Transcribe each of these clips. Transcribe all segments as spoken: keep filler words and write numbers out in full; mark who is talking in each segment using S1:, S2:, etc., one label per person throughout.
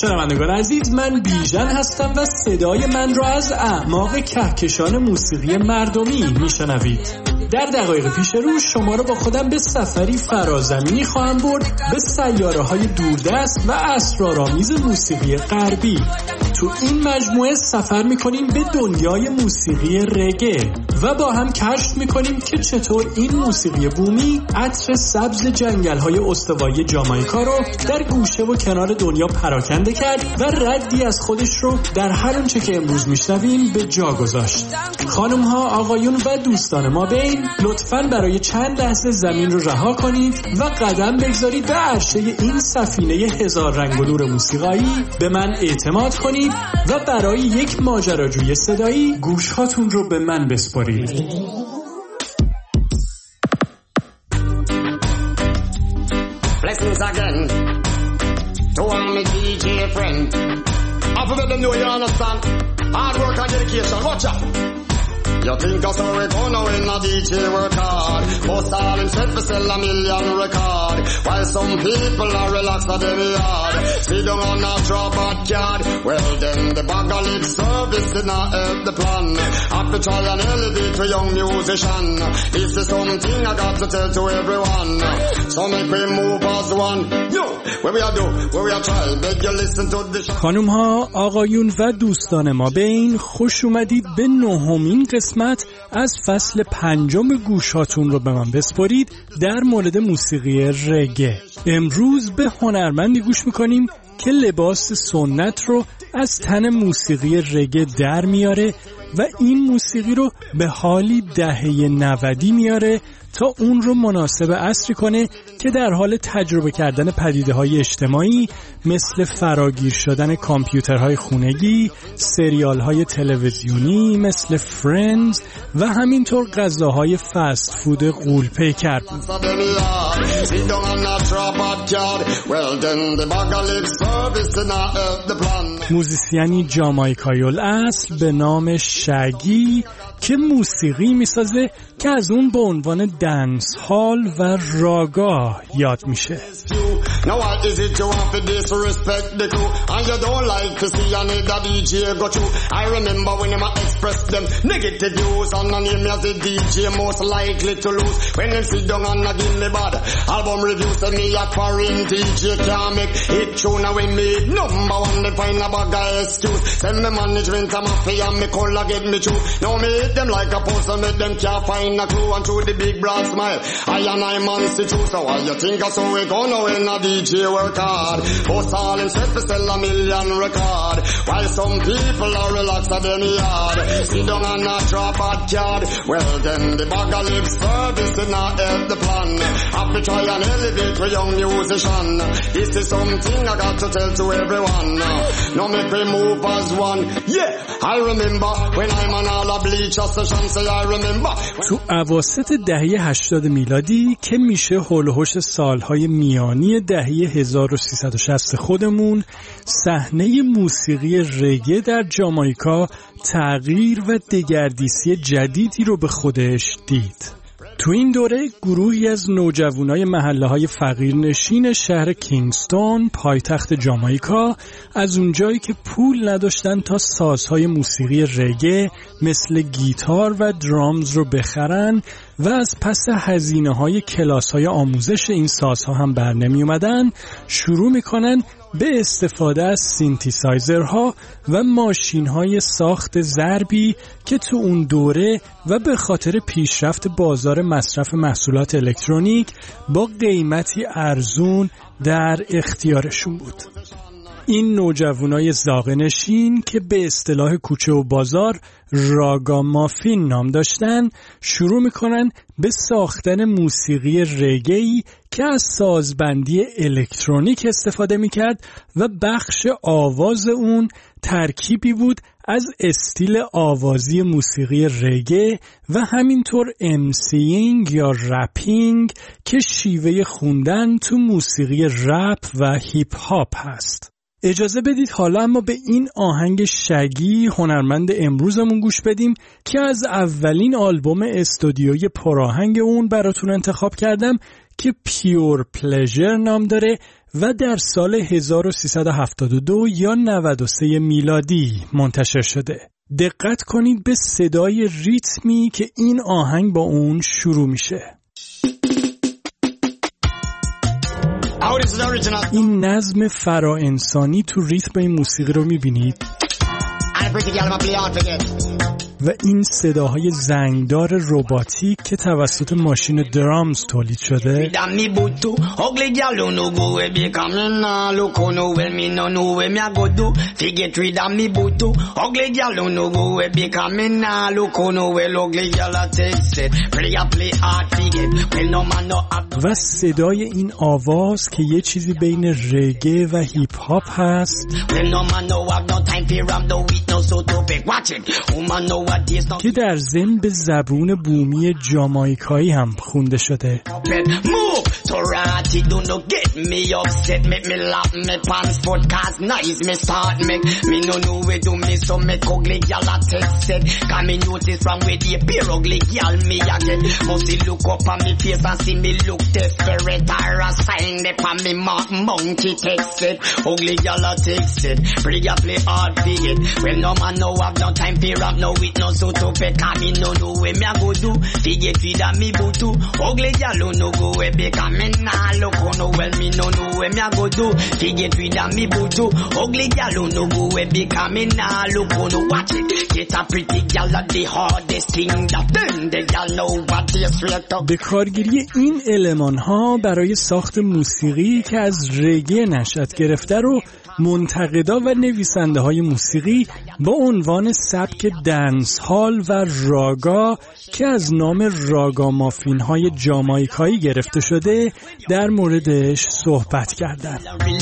S1: شنوندگان عزیز، من بیژن هستم و صدای من را از اعماق کهکشان موسیقی مردمی میشنوید. در دقایق پیش رو شما رو با خودم به سفری فرازمینی خواهم برد به سیاره‌های دوردست و اسرارآمیز موسیقی غربی. تو این مجموعه سفر میکنیم به دنیای موسیقی رگه و با هم کشف میکنیم که چطور این موسیقی بومی عطر سبز جنگل‌های استوایی جامائیکا رو در گوشه و کنار دنیا پراکنده کرد و ردی از خودش رو در هر اونچه که امروز میشنویم به جا گذاشت. خانم‌ها، آقایون و دوستان ما بین، لطفاً برای چند لحظه زمین رو رها کنید و قدم بگذارید به عرشه این سفینه هزار رنگ و نور موسیقایی. به من اعتماد کنید و برای یک ماجراجوی صدایی گوشهاتون رو به من بسپارید.
S2: Blessings again to all my D J friend. I forget them know you understand. Hard work and dedication. Watch out. You think I saw it gonna win a D J work hard. Most all him set for sell a million record. While some people are relaxed at them yard. Sit down on a drop bad card. Well then the bag of lip service did not help the plan. Have to try and elevate for young musician. This is something I got to tell to everyone. So make we move as one. Yo, where we are do, where we are try. Beg you listen to the show.
S1: خانم ها، آقایون و دوستان ما بین، خوش اومدید به نهمین قسمت از فصل پنجم. گوشاتون رو به من بسپارید در مورد موسیقی رگه. امروز به هنرمندی گوش میکنیم که لباس سنت رو از تن موسیقی رگه در میاره و این موسیقی رو به حالی دهه نودی میاره تا اون رو مناسب عصری کنه که در حال تجربه کردن پدیده‌های اجتماعی مثل فراگیر شدن کامپیوترهای خونگی، سریال‌های تلویزیونی مثل فرندز و همینطور غذاهای فست فود غول‌پیکر بود. موزیسیانی جامائیکایی الاصل به نام شگی که موسیقی میسازه که از اون به عنوان دنس هال و راگا یاد میشه.
S2: Now what is it you want to disrespect the crew and you don't like to see another D J go through. I remember when you express them negative views and the name as the D J most likely to lose. When them sit down and give me bad album reviews tell me a foreign D J can't make it tune now we made number one they find a bag of excuse. Send me management a mafia me color get me through. Now me hit them like a post and make them can't find a clue and through the big broad smile I and I man see through. So why you think I so we gonna win a D J work hard. Post all him set for sell a million record. While some people are relaxed at them yard. Sit down and not drop bad card. Well then the bag of lip service did not help the plan. Have to try and elevate for young musician. This is something I got to tell to everyone. Now make we move as one. Yeah, I remember when I'm on all a bleach session. Say I remember.
S1: تو اواسط دهه هشتاد میلادی که میشه هول و هوش سالهای میانی دهه هزار و سیصد و شصت خودمون، صحنه موسیقی رگه در جامائیکا تغییر و دگردیسی جدیدی رو به خودش دید. تو این دوره گروهی از نوجوانای محله‌های فقیرنشین شهر کینگستون پایتخت جامائیکا از اونجایی که پول نداشتن تا سازهای موسیقی رگه مثل گیتار و درامز رو بخرن و از پس هزینه‌های کلاس‌های آموزش این سازها هم برنمی اومدن، شروع میکنن به استفاده از سینتیسایزرها و ماشین‌های ساخت ضربی که تو اون دوره و به خاطر پیشرفت بازار مصرف محصولات الکترونیک با قیمتی ارزون در اختیارشون بود. این نوجوانای زاغه‌نشین که به اصطلاح کوچه و بازار راگامافین نام داشتن، شروع میکنن به ساختن موسیقی رگه‌ای که از سازبندی الکترونیک استفاده میکرد و بخش آواز اون ترکیبی بود از استیل آوازی موسیقی رگه و همینطور امسینگ یا رپینگ که شیوه خوندن تو موسیقی رپ و هیپ هاپ هست. اجازه بدید حالا اما به این آهنگ شگی هنرمند امروزمون گوش بدیم که از اولین آلبوم استودیویی پرآهنگ اون براتون انتخاب کردم که پیور پلژر نام داره و در سال هزار و سیصد و هفتاد و دو یا نود و سه میلادی منتشر شده. دقت کنید به صدای ریتمی که این آهنگ با اون شروع میشه. این نظم فراانسانی تو ریتم این موسیقی رو میبینید و این صداهای زنگدار رباتیک که توسط ماشین درامز تولید شده و صدای این آواز که یه چیزی بین رگه و هیپ هاپ هست که در ضمن به زبون بومی جامائیکایی هم خونده شده.
S3: With no so to pe kami no no we me a go do figure three that me butu ugly gal no go we be kami na look no well me no no we me a go do figure three that me butu ugly gal no go we be kami na look no watch it get a pretty gal that the hardest thing that then the gal know what they straight up.
S1: به کارگیری این المان ها برای ساخت موسیقی که از رگه نشأت گرفته رو منتقدا و نویسنده های موسیقی با عنوان سبک دنس هال و راگا که از نام راگا مافین های جامائیکایی گرفته شده در موردش صحبت کردن.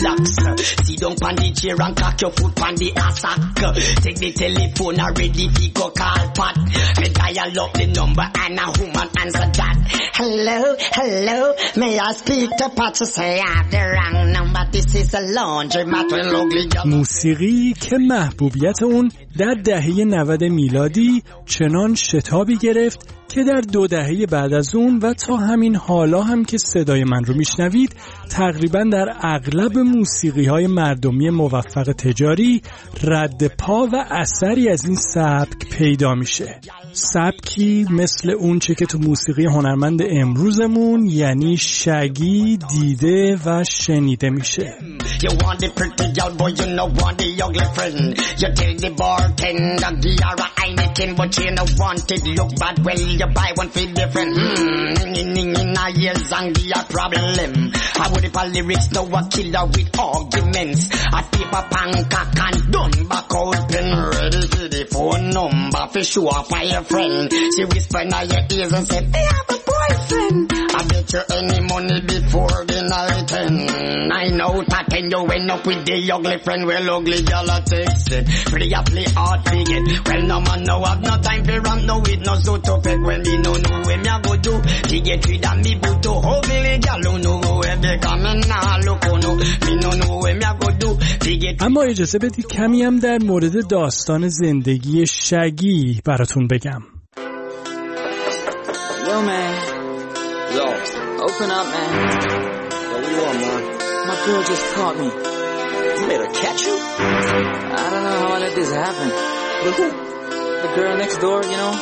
S3: Hello, hello, may I speak to Pat to say I have the wrong number, this is a laundry mat.
S1: موسیقی که محبوبیت اون در دهه نود میلادی چنان شتابی گرفت که در دو دهه بعد از اون و تا همین حالا هم که صدای من رو میشنوید تقریبا در اغلب موسیقی‌های مردمی موفق تجاری رد پا و اثری از این سبک پیدا میشه. سبکی مثل اون چه که تو موسیقی هنرمند امروزمون یعنی شگی دیده و شنیده میشه.
S3: You buy one feel different. Hmm, in in in a years and be a problem. I would if a lyrics no a killer with arguments. A paper pancake and done back out pen ready for the phone number for sure for your friend. She whisper in your ears and said, "Hey, I have a boyfriend." I bet you any money before the night end. Nine out of ten you end up with the ugly friend. Well, ugly girl a text it. Pretty a play hard to get. Well, no man no have no time for ram no with no so to pick. When me no know where me a go do. She get rid of me but to ugly girl no go where they come and now look no. Me no know where me a go do.
S1: اما اجازه بدید کمی هم در مورد داستان زندگی شگی براتون بگم.
S4: Yo man.
S2: Yo.
S4: Open up, man.
S2: Yo, what you want, man?
S4: My girl just caught me.
S2: You made her catch you?
S4: I don't know how I let this happen.
S2: With who?
S4: The girl next door, you know?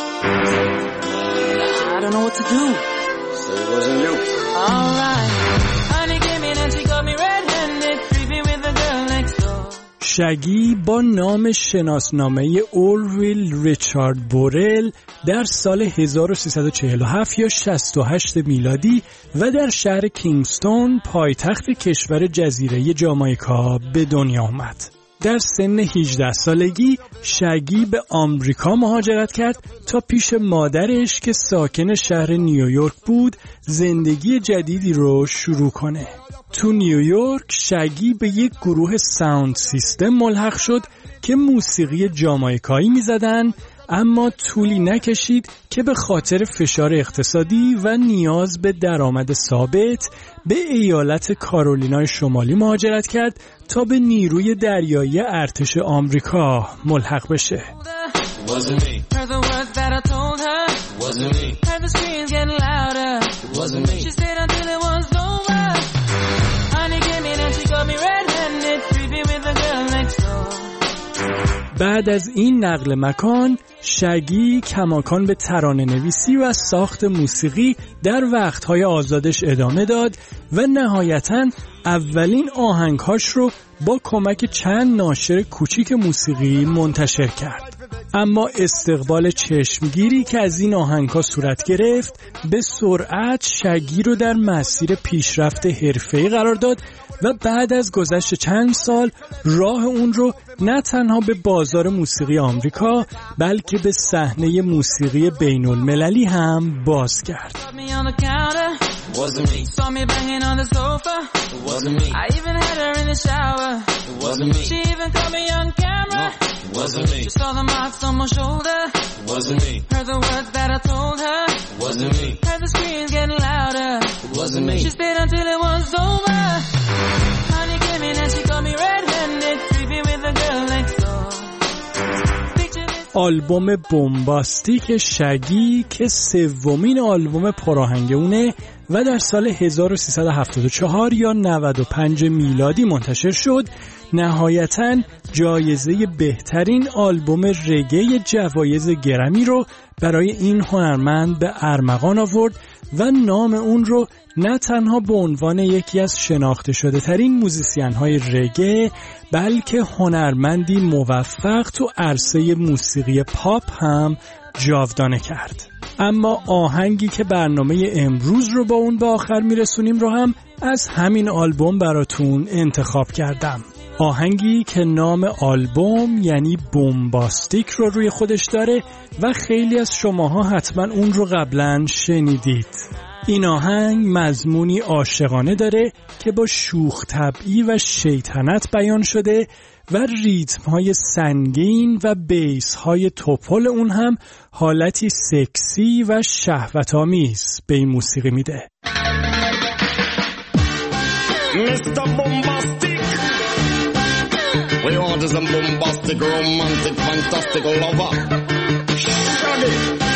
S4: I don't know what to do.
S2: So it wasn't you.
S4: All right. Honey came in and she got me red-handed, creepy with the girl next door.
S1: شگی با نام شناسنامه اورویل ریچارد بورل در سال هزار و سیصد و چهل و هفت یا شصت و هشت میلادی و در شهر کینگستون پایتخت کشور جزیره جامائیکا به دنیا آمد. در سن هجده سالگی شگی به آمریکا مهاجرت کرد تا پیش مادرش که ساکن شهر نیویورک بود زندگی جدیدی رو شروع کنه. تو نیویورک شگی به یک گروه ساوند سیستم ملحق شد که موسیقی جامائیکایی می‌زدن، اما طولی نکشید که به خاطر فشار اقتصادی و نیاز به درآمد ثابت به ایالت کارولینای شمالی مهاجرت کرد تا به نیروی دریایی ارتش آمریکا ملحق بشه.
S3: wasn't me.
S4: Heard the screams getting louder,
S3: It wasn't me.
S4: she stayed until it was over. Honey came in and she got me red-handed, creepy with the girl next door.
S1: بعد از این نقل مکان، شگی کماکان به ترانه نویسی و ساخت موسیقی در وقتهای آزادش ادامه داد و نهایتاً اولین آهنگهاش رو با کمک چند ناشر کوچیک موسیقی منتشر کرد. اما استقبال چشمگیری که از این آهنگها صورت گرفت به سرعت شگی رو در مسیر پیشرفت حرفه‌ای قرار داد و بعد از گذشت چند سال راه اون رو نه تنها به بازار موسیقی آمریکا بلکه به صحنه موسیقی بین المللی هم باز کرد.
S3: It wasn't me.
S4: Saw me banging on the sofa.
S3: It wasn't me.
S4: I even had her in the shower.
S3: It wasn't me.
S4: She even caught me on camera.
S3: It wasn't me.
S4: She saw the marks on my shoulder.
S3: It wasn't me.
S4: Heard the words that I told her.
S3: It wasn't me.
S4: Heard the screams getting louder.
S3: It wasn't me.
S4: She stayed until it was over. Honey came in and she got me red-handed, creepy with the girl next door. Picture this.
S1: آلبوم بومباستیک شگی که سومین آلبوم پراهنگ اونه و در سال هزار و سیصد و هفتاد و چهار یا نود و پنج میلادی منتشر شد، نهایتاً جایزه بهترین آلبوم رگه جوایز گرمی رو برای این هنرمند به ارمغان آورد و نام اون رو نه تنها به عنوان یکی از شناخته شده ترین موزیسین های رگه بلکه هنرمندی موفق تو عرصه موسیقی پاپ هم جاودانه کرد. اما آهنگی که برنامه امروز رو با اون به آخر میرسونیم رو هم از همین آلبوم براتون انتخاب کردم. آهنگی که نام آلبوم یعنی بومباستیک رو روی خودش داره و خیلی از شماها حتما اون رو قبلا شنیدید. این آهنگ مضمونی عاشقانه داره که با شوخ طبعی و شیطنت بیان شده و ریتم‌های سنگین و بیس‌های توپل اون هم حالتی سکسی و شهوت‌آمیز به این موسیقی میده.
S2: Mister Bombastic, we want is a bombastic, romantic, fantastic lover. Shaggy,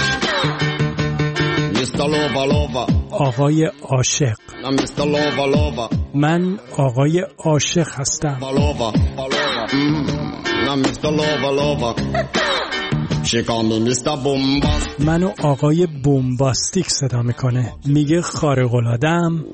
S2: Mister Lover, lover.
S1: آقای عاشق.
S2: Now Mister Lover, lover.
S1: من آقای عاشق هستم.
S2: Lover, lover. Mm. Now Mister Lover, lover. She call me Mister Bombastic.
S1: منو آقای بومباستیک صدا میکنه. میگه خارق‌العاده‌ام.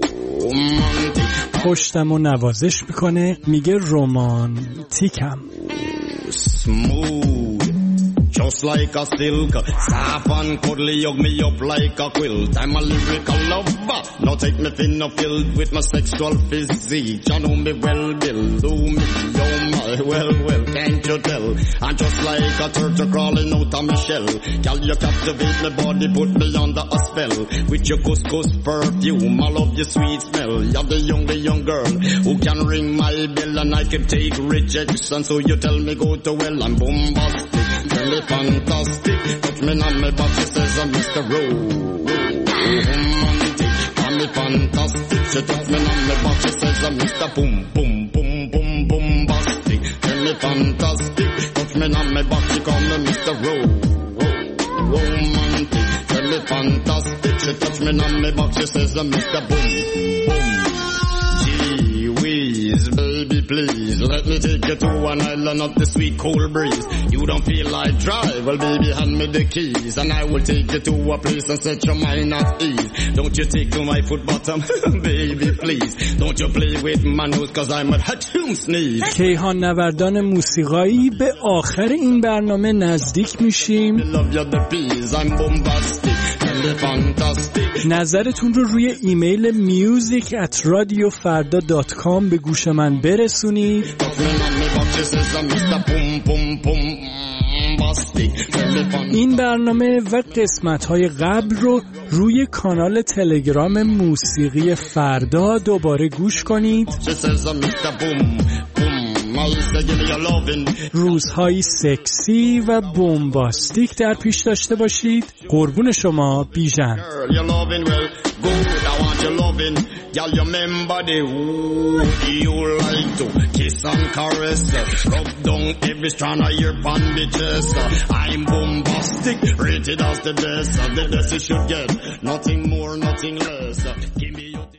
S1: پشتمو نوازش میکنه. میگه رومانتیکم.
S2: Smooth, just like a silk, soft and cuddly, hug me up like a quilt. I'm a lyrical lover, now take me thin or filled with my sexual physique. You know me well, Bill, do me, oh my, well, well, can't you tell? I'm just like a turtle crawling out of my shell. Girl, you captivate my body, put me under a spell. With your couscous perfume, I love your sweet smell. You're the young, the young girl who can ring my bell and I can take rejection. So you tell me go to well, I'm bombastic, really fantastic. Touch me on my back, she says I'm Mister Romantic. I'm me fantastic. She touch me on my back, she says I'm Mister Boom, boom, boom, boom, bombastic. Really fantastic. Touch me on my back, she call me Mister Romantic. Really fantastic. She touch me on my back, she says I'm Mister Boom, boom. Gee whiz, baby, please let me take you to an island of the sweet cool breeze. You don't feel like drive, well baby hand me the keys and I will take you to a place and set your mind at ease. Don't you take to my foot bottom, baby please. Don't you play with my nose cause I'm a hot-toom sneeze.
S1: کیهان نوردان موسیقایی به آخر این برنامه نزدیک میشیم.
S2: Love you the peas, I'm bombastic, really fantastic.
S1: نظرتون رو روی ایمیل میوزیک ات رادیو فردا دات کام به گوش من برسونید. این برنامه و قسمت‌های قبل رو روی کانال تلگرام موسیقی فردا دوباره گوش کنید. روزهای سکسی و بومباستیک در پیش داشته باشید. قربون شما بیژن.
S2: Y'all, you remember the who you like to kiss and caress, rub down every strand of your pan bitches. I'm bombastic, rated as the best, the best you should get, nothing more, nothing less. Give me your